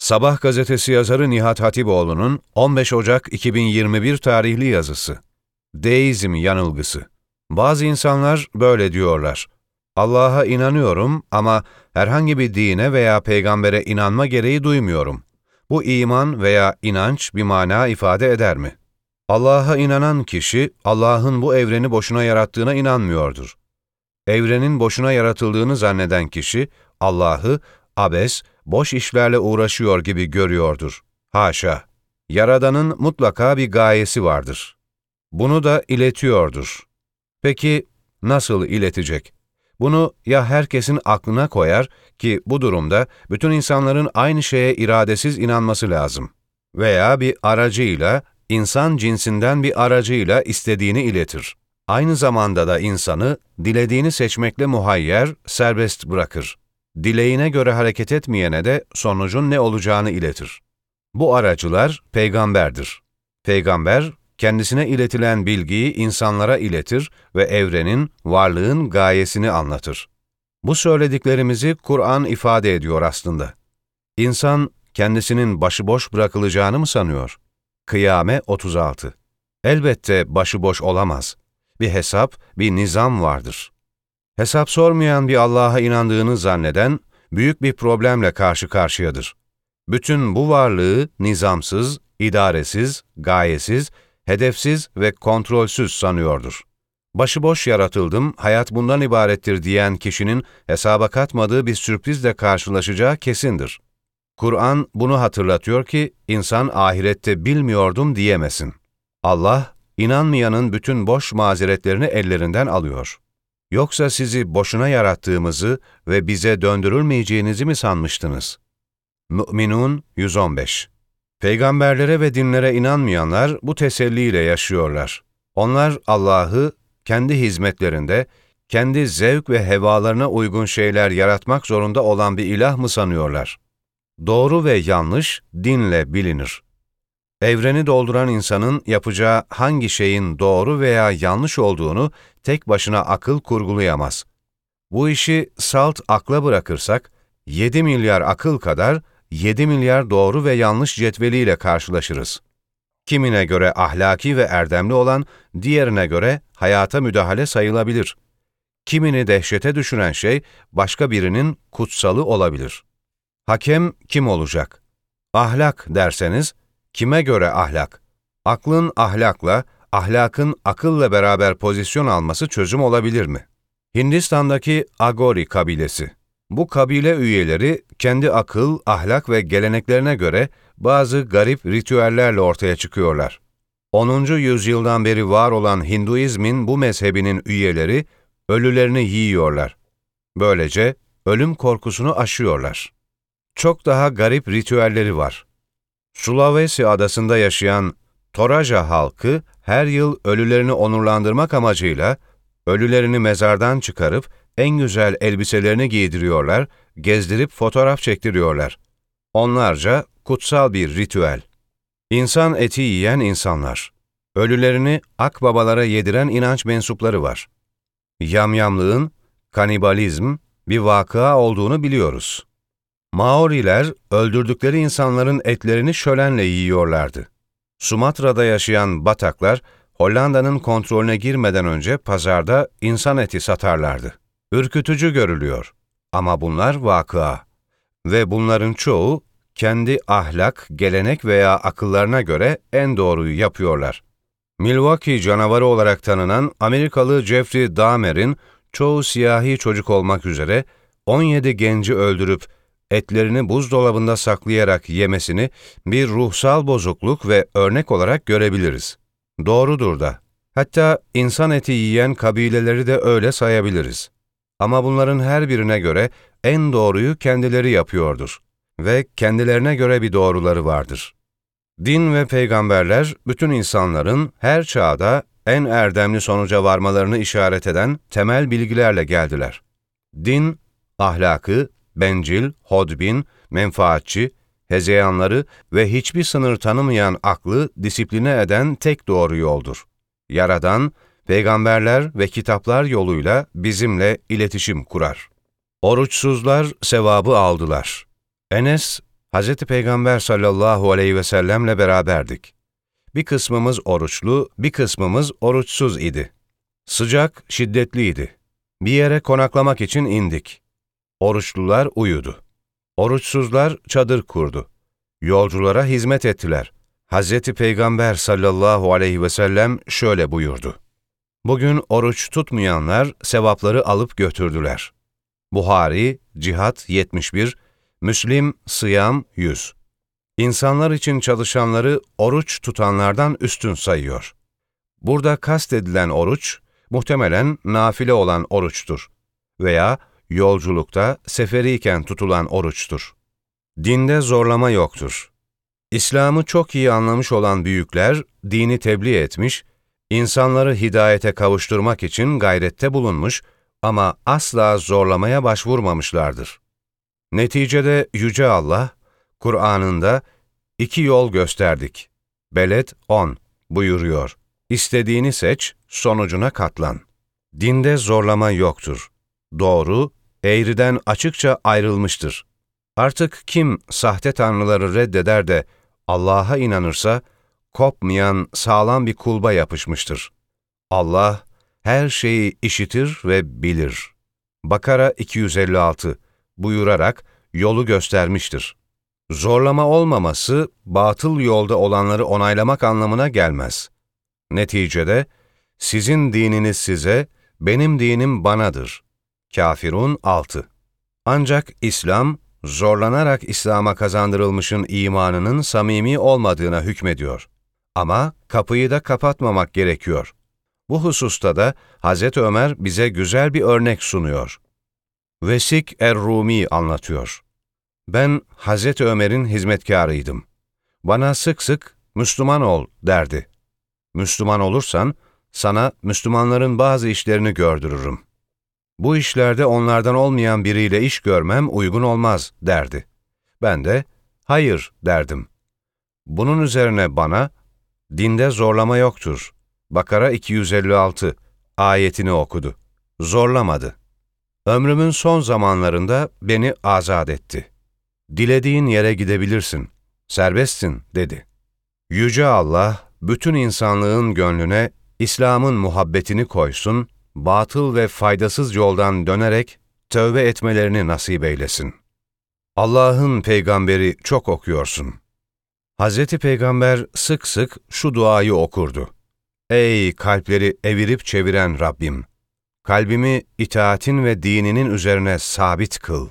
Sabah gazetesi yazarı Nihat Hatipoğlu'nun 15 Ocak 2021 tarihli yazısı. Deizm yanılgısı. Bazı insanlar böyle diyorlar. Allah'a inanıyorum ama herhangi bir dine veya peygambere inanma gereği duymuyorum. Bu iman veya inanç bir mana ifade eder mi? Allah'a inanan kişi, Allah'ın bu evreni boşuna yarattığına inanmıyordur. Evrenin boşuna yaratıldığını zanneden kişi, Allah'ı abes, boş işlerle uğraşıyor gibi görüyordur. Haşa! Yaradan'ın mutlaka bir gayesi vardır. Bunu da iletiyordur. Peki nasıl iletecek? Bunu ya herkesin aklına koyar ki bu durumda bütün insanların aynı şeye iradesiz inanması lazım. Veya bir aracıyla, insan cinsinden bir aracıyla istediğini iletir. Aynı zamanda da insanı dilediğini seçmekle muhayyer, serbest bırakır. Dileğine göre hareket etmeyene de sonucun ne olacağını iletir. Bu aracılar peygamberdir. Peygamber, kendisine iletilen bilgiyi insanlara iletir ve evrenin, varlığın gayesini anlatır. Bu söylediklerimizi Kur'an ifade ediyor aslında. İnsan, kendisinin başıboş bırakılacağını mı sanıyor? Kıyame 36. Elbette başıboş olamaz. Bir hesap, bir nizam vardır. Hesap sormayan bir Allah'a inandığını zanneden, büyük bir problemle karşı karşıyadır. Bütün bu varlığı nizamsız, idaresiz, gayesiz, hedefsiz ve kontrolsüz sanıyordur. Başıboş yaratıldım, hayat bundan ibarettir diyen kişinin hesaba katmadığı bir sürprizle karşılaşacağı kesindir. Kur'an bunu hatırlatıyor ki insan ahirette bilmiyordum diyemesin. Allah, inanmayanın bütün boş mazeretlerini ellerinden alıyor. Yoksa sizi boşuna yarattığımızı ve bize döndürülmeyeceğinizi mi sanmıştınız? Mü'minun 115. Peygamberlere ve dinlere inanmayanlar bu teselliyle yaşıyorlar. Onlar Allah'ı kendi hizmetlerinde, kendi zevk ve hevalarına uygun şeyler yaratmak zorunda olan bir ilah mı sanıyorlar? Doğru ve yanlış dinle bilinir. Evreni dolduran insanın yapacağı hangi şeyin doğru veya yanlış olduğunu tek başına akıl kurgulayamaz. Bu işi salt akla bırakırsak, 7 milyar akıl kadar 7 milyar doğru ve yanlış cetveliyle karşılaşırız. Kimine göre ahlaki ve erdemli olan, diğerine göre hayata müdahale sayılabilir. Kimini dehşete düşüren şey, başka birinin kutsalı olabilir. Hakem kim olacak? Ahlak derseniz, kime göre ahlak? Aklın ahlakla, ahlakın akılla beraber pozisyon alması çözüm olabilir mi? Hindistan'daki Agori kabilesi. Bu kabile üyeleri kendi akıl, ahlak ve geleneklerine göre bazı garip ritüellerle ortaya çıkıyorlar. 10. yüzyıldan beri var olan Hinduizmin bu mezhebinin üyeleri ölülerini yiyorlar. Böylece ölüm korkusunu aşıyorlar. Çok daha garip ritüelleri var. Sulawesi adasında yaşayan Toraja halkı her yıl ölülerini onurlandırmak amacıyla ölülerini mezardan çıkarıp en güzel elbiselerini giydiriyorlar, gezdirip fotoğraf çektiriyorlar. Onlarca kutsal bir ritüel. İnsan eti yiyen insanlar. Ölülerini akbabalara yediren inanç mensupları var. Yamyamlığın, kanibalizm bir vakıa olduğunu biliyoruz. Maoriler öldürdükleri insanların etlerini şölenle yiyorlardı. Sumatra'da yaşayan Bataklar, Hollanda'nın kontrolüne girmeden önce pazarda insan eti satarlardı. Ürkütücü görülüyor. Ama bunlar vakıa. Ve bunların çoğu kendi ahlak, gelenek veya akıllarına göre en doğruyu yapıyorlar. Milwaukee canavarı olarak tanınan Amerikalı Jeffrey Dahmer'in çoğu siyahi çocuk olmak üzere 17 genci öldürüp etlerini buzdolabında saklayarak yemesini bir ruhsal bozukluk ve örnek olarak görebiliriz. Doğrudur da. Hatta insan eti yiyen kabileleri de öyle sayabiliriz. Ama bunların her birine göre en doğruyu kendileri yapıyordur ve kendilerine göre bir doğruları vardır. Din ve peygamberler bütün insanların her çağda en erdemli sonuca varmalarını işaret eden temel bilgilerle geldiler. Din, ahlakı, bencil, hodbin, menfaatçi, hezeyanları ve hiçbir sınır tanımayan aklı disipline eden tek doğru yoldur. Yaradan, peygamberler ve kitaplar yoluyla bizimle iletişim kurar. Oruçsuzlar sevabı aldılar. Enes, Hz. Peygamber sallallahu aleyhi ve sellemle beraberdik. Bir kısmımız oruçlu, bir kısmımız oruçsuz idi. Sıcak şiddetliydi. Bir yere konaklamak için indik. Oruçlular uyudu. Oruçsuzlar çadır kurdu. Yolculara hizmet ettiler. Hz. Peygamber sallallahu aleyhi ve sellem şöyle buyurdu: Bugün oruç tutmayanlar sevapları alıp götürdüler. Buhari, Cihat 71, Müslim, Sıyam 100. İnsanlar için çalışanları oruç tutanlardan üstün sayıyor. Burada kastedilen oruç, muhtemelen nafile olan oruçtur veya yolculukta, seferiyken tutulan oruçtur. Dinde zorlama yoktur. İslam'ı çok iyi anlamış olan büyükler, dini tebliğ etmiş, insanları hidayete kavuşturmak için gayrette bulunmuş ama asla zorlamaya başvurmamışlardır. Neticede Yüce Allah, Kur'an'ında 2 yol gösterdik. Beled 10 buyuruyor. İstediğini seç, sonucuna katlan. Dinde zorlama yoktur. Doğru, eğriden açıkça ayrılmıştır. Artık kim sahte tanrıları reddeder de Allah'a inanırsa, kopmayan sağlam bir kulba yapışmıştır. Allah her şeyi işitir ve bilir. Bakara 256 buyurarak yolu göstermiştir. Zorlama olmaması, batıl yolda olanları onaylamak anlamına gelmez. Neticede, sizin dininiz size, benim dinim banadır. Kafirun 6. Ancak İslam, zorlanarak İslam'a kazandırılmışın imanının samimi olmadığına hükmediyor. Ama kapıyı da kapatmamak gerekiyor. Bu hususta da Hz. Ömer bize güzel bir örnek sunuyor. Vesik er-Rumi anlatıyor. Ben Hz. Ömer'in hizmetkarıydım. Bana sık sık Müslüman ol derdi. Müslüman olursan sana Müslümanların bazı işlerini gördürürüm. Bu işlerde onlardan olmayan biriyle iş görmem uygun olmaz derdi. Ben de hayır derdim. Bunun üzerine bana dinde zorlama yoktur. Bakara 256 ayetini okudu. Zorlamadı. Ömrümün son zamanlarında beni azat etti. Dilediğin yere gidebilirsin, serbestsin dedi. Yüce Allah, bütün insanlığın gönlüne İslam'ın muhabbetini koysun, batıl ve faydasız yoldan dönerek tövbe etmelerini nasip eylesin. Allah'ın peygamberi çok okuyorsun. Hz. Peygamber sık sık şu duayı okurdu. Ey kalpleri evirip çeviren Rabbim! Kalbimi itaatin ve dininin üzerine sabit kıl.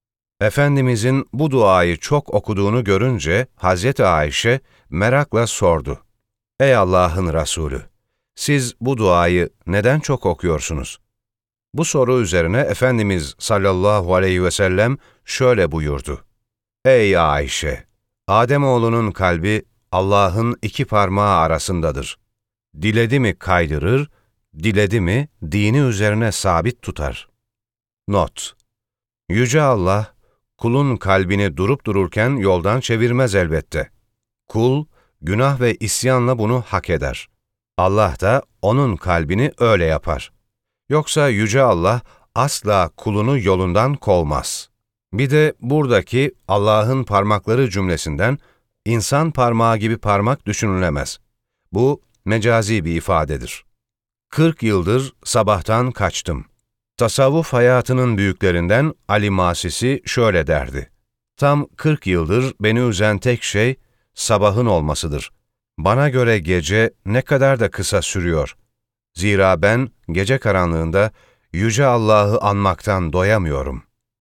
Efendimizin bu duayı çok okuduğunu görünce Hazreti Ayşe merakla sordu. Ey Allah'ın Resulü! Siz bu duayı neden çok okuyorsunuz? Bu soru üzerine Efendimiz sallallahu aleyhi ve sellem şöyle buyurdu. Ey Ayşe! Ademoğlunun kalbi Allah'ın 2 parmağı arasındadır. Diledi mi kaydırır, diledi mi dini üzerine sabit tutar. Not: Yüce Allah, kulun kalbini durup dururken yoldan çevirmez elbette. Kul, günah ve isyanla bunu hak eder. Allah da onun kalbini öyle yapar. Yoksa Yüce Allah asla kulunu yolundan kovmaz. Bir de buradaki Allah'ın parmakları cümlesinden insan parmağı gibi parmak düşünülemez. Bu mecazi bir ifadedir. 40 yıldır sabahtan kaçtım. Tasavvuf hayatının büyüklerinden Ali Masisi şöyle derdi. Tam 40 yıldır beni üzen tek şey sabahın olmasıdır. Bana göre gece ne kadar da kısa sürüyor. Zira ben gece karanlığında Yüce Allah'ı anmaktan doyamıyorum.